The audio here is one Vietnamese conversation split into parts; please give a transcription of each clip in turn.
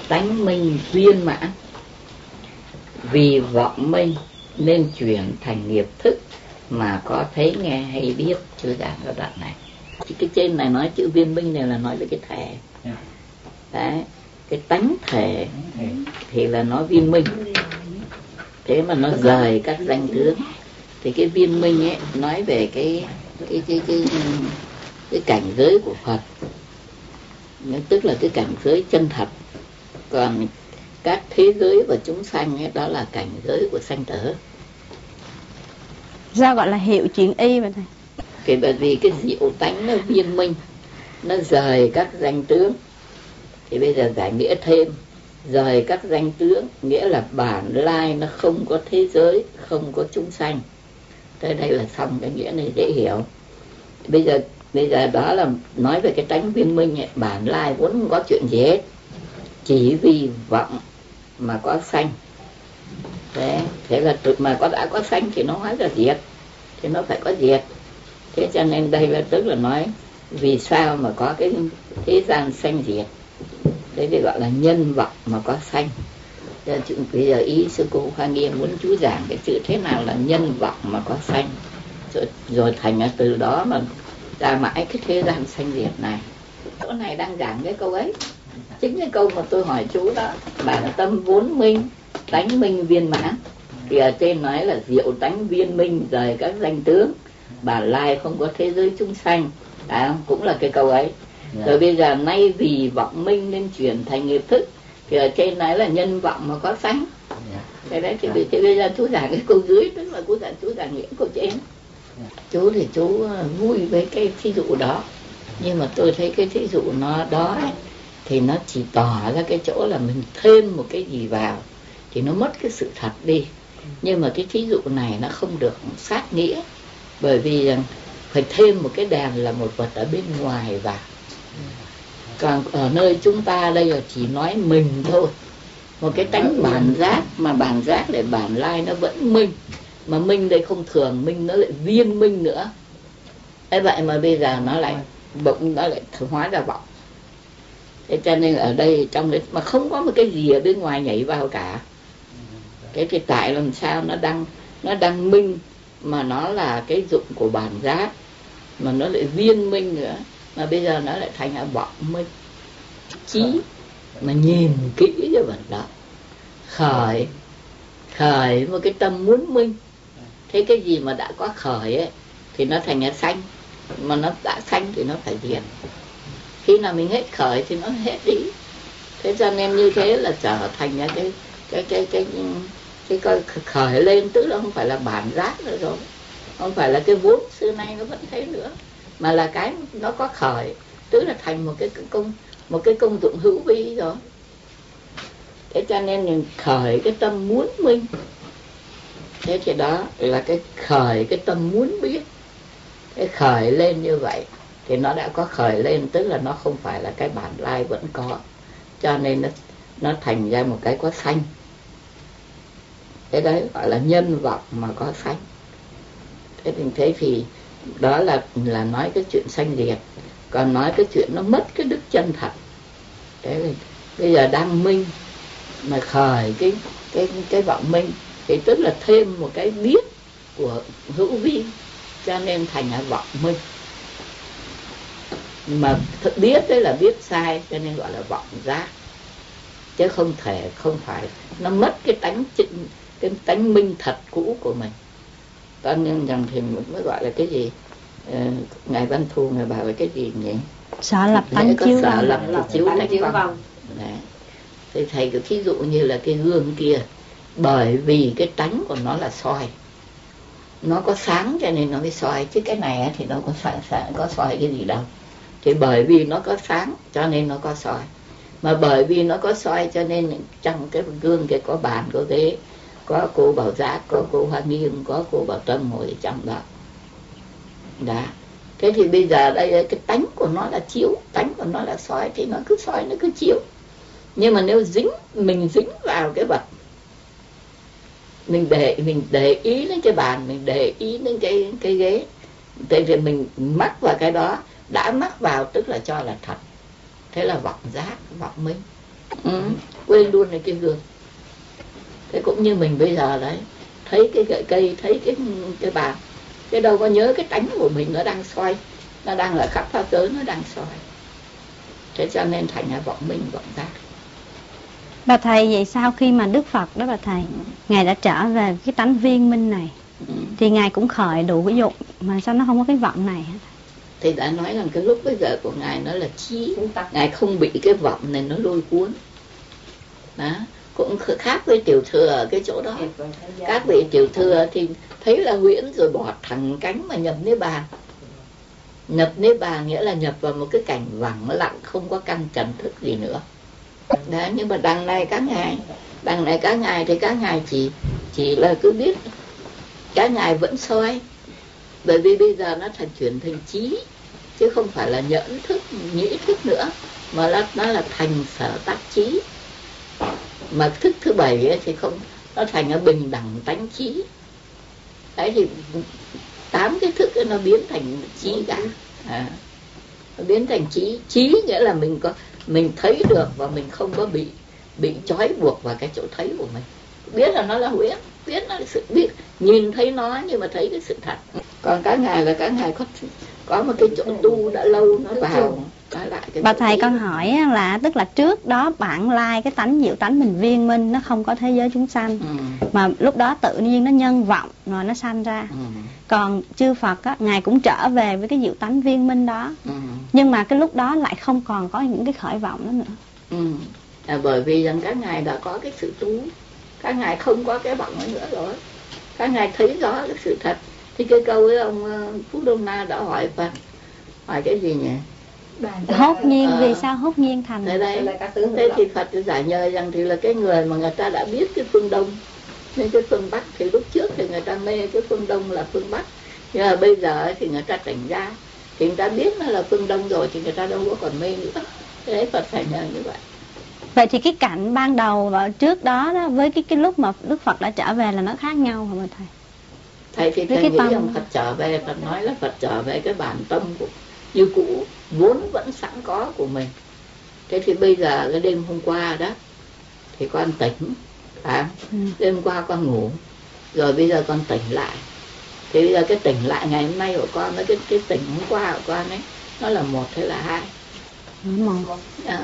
tánh minh viên mãn, vì vọng minh nên chuyển thành nghiệp thức mà có thấy nghe hay biết. Chưa giảng ở đoạn này. Cái trên này nói chữ viên minh này là nói về cái thể. Đấy, cái tánh thể thì là nó viên minh. Thế mà nó rời các danh tướng. Thì cái viên minh ấy nói về cái cảnh giới của Phật, tức là cái cảnh giới chân thật. Còn các thế giới và chúng sanh ấy, đó là cảnh giới của sanh tử. Sao gọi là hiệu chuyển y vậy thầy? Thì bởi vì cái diệu tánh nó viên minh, nó rời các danh tướng. Thì bây giờ giải nghĩa thêm, rời các danh tướng nghĩa là bản lai nó không có thế giới, không có chúng sanh. Tới đây là xong cái nghĩa này dễ hiểu. Bây giờ đó là nói về cái tánh viên minh ấy, bản lai vốn không có chuyện gì hết, chỉ vì vọng mà có sanh. Thế là mà đã có sanh thì nó hóa ra diệt, thì nó phải có diệt. Thế cho nên đây là tức là nói vì sao mà có cái thế gian sanh diệt. Đấy thì gọi là nhân vọng mà có sanh. Bây giờ ý sư cô Hoa Nghiêm muốn chú giảng cái chữ thế nào là nhân vọng mà có sanh, rồi thành ra từ đó mà ra mãi cái thế gian sanh diệt này. Chỗ này đang giảng cái câu ấy, chính cái câu mà tôi hỏi chú đó, bản tâm vốn minh, tánh minh viên mãn. Thì ở trên nói là diệu tánh viên minh, rời các danh tướng, bản lai không có thế giới chúng sanh. Cũng là cái câu ấy. Rồi bây giờ nay vì vọng minh nên chuyển thành nghiệp thức. Thì ở trên nói là nhân vọng mà có sanh. Thế đấy thì bây giờ chú giảng cái câu dưới, tức là chú giảng những câu trên. Chú thì chú vui với cái thí dụ đó, nhưng mà tôi thấy cái thí dụ nó đó ấy, thì nó chỉ tỏ ra cái chỗ là mình thêm một cái gì vào thì nó mất cái sự thật đi. Nhưng mà cái thí dụ này nó không được sát nghĩa, bởi vì phải thêm một cái đèn là một vật ở bên ngoài vào. Còn ở nơi chúng ta đây là chỉ nói mình thôi, một cái tánh bản giác, mà bản giác để bản lai nó vẫn minh, mà minh đây không thường minh, nó lại viên minh nữa. Thế vậy mà bây giờ nó lại bỗng nó lại hóa ra vọng. Thế cho nên ở đây trong đấy mà không có một cái gì ở bên ngoài nhảy vào cả. Thế thì tại làm sao nó đang minh mà nó là cái dụng của bản giác, mà nó lại viên minh nữa, mà bây giờ nó lại thành ra vọng minh. Chí mà nhìn kỹ cái vật đó, khởi một cái tâm muốn minh. Thế cái gì mà đã có khởi ấy thì nó thành ra sanh, mà nó đã sanh thì nó phải diệt. Khi nào mình hết khởi thì nó hết đi. Thế cho nên như thế là trở thành ra cái khởi lên, tức là không phải là bản giác nữa rồi, không phải là cái vốn xưa nay nó vẫn thế nữa, mà là cái nó có khởi, tức là thành một cái công dụng hữu vi rồi. Thế cho nên mình khởi cái tâm muốn minh. Thế thì đó là cái khởi cái tâm muốn biết. Cái khởi lên như vậy thì nó đã có khởi lên, tức là nó không phải là cái bản lai vẫn có, cho nên nó thành ra một cái có sanh. Cái đấy gọi là nhân vọng mà có sanh. Thế thì đó là nói cái chuyện sanh diệt. Còn nói cái chuyện nó mất cái đức chân thật. Thế thì bây giờ đang minh mà khởi cái vọng minh thì tức là thêm một cái biết của hữu vi, cho nên thành là vọng minh. Mà biết đấy là biết sai, cho nên gọi là vọng giác, chứ không phải nó mất cái tánh minh thật cũ của mình. Cho nên rằng thì mới gọi là cái gì, ngài Văn Thù ngài bảo là cái gì nhỉ? Sở lập tánh chiếu vong. Sở lập chiếu vong. Thì thầy cứ thí dụ như là cái gương kia, bởi vì cái tánh của nó là soi, nó có sáng cho nên nó mới soi, chứ cái này thì nó có soi cái gì đâu. Thì bởi vì nó có sáng cho nên nó có soi, mà bởi vì nó có soi cho nên trong cái gương kia có bàn có ghế, có cô Bảo Giác, có cô Hoa Nghiêm, có cô Bảo Tâm ngồi ở trong đó. Đó. Thế thì bây giờ đây cái tánh của nó là chiếu, tánh của nó là soi, thì nó cứ soi, nó cứ chiếu. Nhưng mà nếu mình dính vào cái vật, mình để ý đến cái bàn, mình để ý đến cái ghế, thì mình mắc vào cái đó, đã mắc vào tức là cho là thật. Thế là vọng giác, vọng minh. Quên luôn cái gương. Thế cũng như mình bây giờ đấy, thấy cái gậy cây, thấy cái bàn, cái đâu có nhớ cái tánh của mình nó đang xoay, nó đang ở khắp pháp giới, nó đang xoay. Thế cho nên thành ra vọng minh vọng giác. Bà thầy, vậy sau khi mà Đức Phật đó bà thầy, Ngài đã trở về cái tánh viên minh này, thì Ngài cũng khởi đủ cái dụng, mà sao nó không có cái vọng này hả? Thì đã nói rằng cái lúc bây giờ của Ngài nó là trí, Ngài không bị cái vọng này nó lôi cuốn. Đó, cũng khác với tiểu thừa ở cái chỗ đó. Các vị tiểu thừa thì thấy là huyễn rồi bỏ thẳng cánh mà nhập Niết Bàn. Nhập Niết Bàn nghĩa là nhập vào một cái cảnh vắng lặng, không có căn trần thức gì nữa. Đó, nhưng mà đằng này các ngài thì các ngài chỉ là cứ biết, các ngài vẫn soi. Bởi vì bây giờ nó chuyển thành trí, chứ không phải là nhẫn thức, nhĩ thức nữa, mà nó là thành sở tác trí. Mà thức thứ 7 ấy thì không, nó thành ở bình đẳng tánh trí. Đấy thì 8 cái thức ấy nó biến thành trí cả. Nó biến thành trí. Trí nghĩa là mình thấy được và mình không có bị trói buộc vào cái chỗ thấy của mình. Biết là nó là huyễn, biết nó là sự biết, nhìn thấy nó nhưng mà thấy cái sự thật. Còn các ngài là các ngài có một cái chỗ tu đã lâu nó vào lại cái. Bà thầy, con hỏi là tức là trước đó bản lai cái tánh diệu tánh mình viên minh nó không có thế giới chúng sanh, mà lúc đó tự nhiên nó nhân vọng rồi nó sanh ra. Còn chư Phật á, Ngài cũng trở về với cái diệu tánh viên minh đó, nhưng mà cái lúc đó lại không còn có những cái khởi vọng đó nữa. Bởi vì rằng các ngài đã có cái sự tu, các ngài không có cái vọng nữa rồi, các ngài thấy rõ cái sự thật. Thì cái câu với ông Phú Đông Na đã hỏi Phật, hỏi cái gì nhỉ? Hốt nhiên, vì sao hốt nhiên thành? Thế thì Phật giải nhờ rằng thì là cái người mà người ta đã biết cái phương Đông nên cái phương Bắc, thì lúc trước thì người ta mê cái phương Đông là phương Bắc, nhưng mà bây giờ thì người ta tỉnh ra, thì người ta biết nó là phương Đông rồi thì người ta đâu có còn mê nữa. Thế đấy, Phật phải nhờ như vậy. Vậy thì cái cảnh ban đầu và trước đó, với cái lúc mà Đức Phật đã trở về là nó khác nhau hả bà thầy? Thầy thì thầy nghĩ rằng Phật trở về, Phật nói là Phật trở về cái bản tâm của như cũ, vốn vẫn sẵn có của mình. Thế thì bây giờ cái đêm hôm qua đó thì con tỉnh, đêm hôm qua con ngủ, rồi bây giờ con tỉnh lại. Thì bây giờ cái tỉnh lại ngày hôm nay của con với cái tỉnh hôm qua của con ấy, nó là một hay là hai? Một. Đó.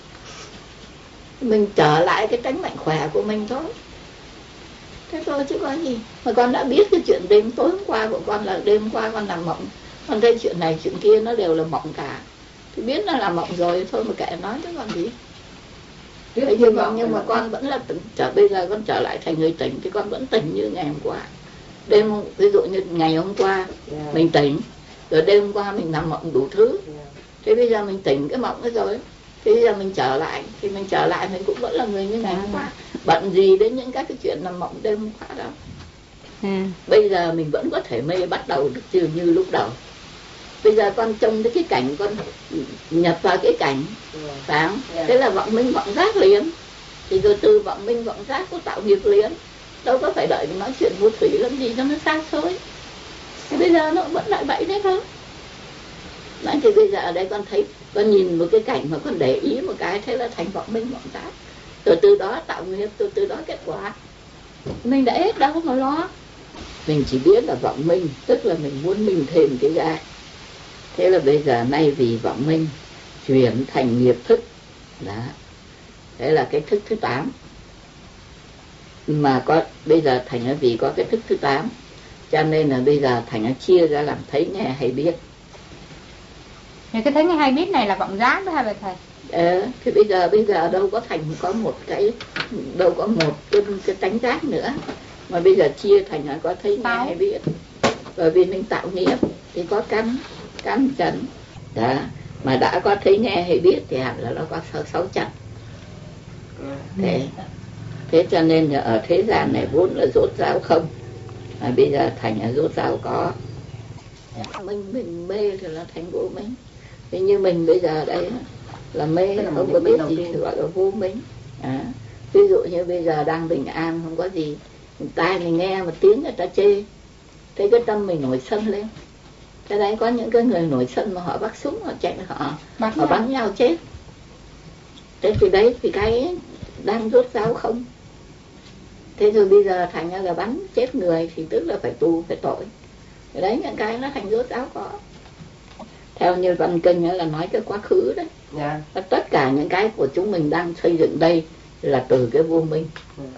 Mình trở lại cái tánh mạnh khỏe của mình thôi. Thế thôi chứ có gì. Mà con đã biết cái chuyện đêm tối hôm qua của con là đêm hôm qua con nằm mộng, con thấy chuyện này chuyện kia nó đều là mộng cả. Thì biết nó là mộng rồi thôi mà kệ nói chứ còn gì. Thế nhưng mà con vẫn là tỉnh, bây giờ con trở lại thành người tỉnh thì con vẫn tỉnh như ngày hôm qua. Đêm ví dụ như ngày hôm qua mình tỉnh, rồi đêm hôm qua mình nằm mộng đủ thứ. Thế bây giờ mình tỉnh cái mộng đó rồi, thế bây giờ mình trở lại, thì mình trở lại mình cũng vẫn là người như ngày hôm qua. Bận gì đến những các cái chuyện nằm mộng đêm hôm qua đâu. Bây giờ mình vẫn có thể mê bắt đầu được chưa như lúc đầu. Bây giờ con trông thấy cái cảnh, con nhập vào cái cảnh, phải không? Thế là vọng minh vọng giác liền. Thì rồi từ vọng minh vọng giác có tạo nghiệp liền. Đâu có phải đợi nói chuyện vô thủy làm gì cho nó xa xôi. Thì bây giờ nó vẫn lại vậy đấy thôi. Nói thì bây giờ ở đây con thấy, con nhìn một cái cảnh mà con để ý một cái, thế là thành vọng minh vọng giác. Rồi từ đó tạo nghiệp, từ đó kết quả. Mình đã hết đâu mà lo. Mình chỉ biết là vọng minh, tức là mình muốn minh thêm cái ra. Thế là bây giờ nay vì vọng minh chuyển thành nghiệp thức. Đó. Thế là cái thức thứ 8. Mà bây giờ thành là vì có cái thức thứ 8, cho nên là bây giờ thành nó chia ra làm thấy nghe hay biết. Thì cái thấy nghe hay biết này là vọng giác đó hả bà thầy? Thì bây giờ đâu có thành có một cái, đâu có một cái tánh giác nữa, mà bây giờ chia thành là có thấy nghe hay biết. Bởi vì mình tạo nghiệp thì có căn trần đó, mà đã có thấy nghe hay biết thì hẳn là nó có 6 trần. Thế cho nên là ở thế gian này vốn là rốt ráo không, mà bây giờ thành là rốt ráo có. Mình mê thì là thành vô minh. Thế như mình bây giờ đây là mê, không có biết gì thì gọi là vô minh. Ví dụ như bây giờ đang bình an không có gì, tai mình nghe một tiếng người ta chê, thế cái tâm mình nổi sân lên. Cái đấy có những cái người nổi sân mà họ bắt súng, họ chạy, họ bắn nhau chết. Thế thì đấy thì cái đang rốt ráo không. Thế rồi bây giờ thành ra là bắn chết người thì tức là phải tù, phải tội. Đấy, những cái nó thành rốt ráo có. Theo như Văn Kinh là nói cái quá khứ đấy. Tất cả những cái của chúng mình đang xây dựng đây là từ cái vô minh.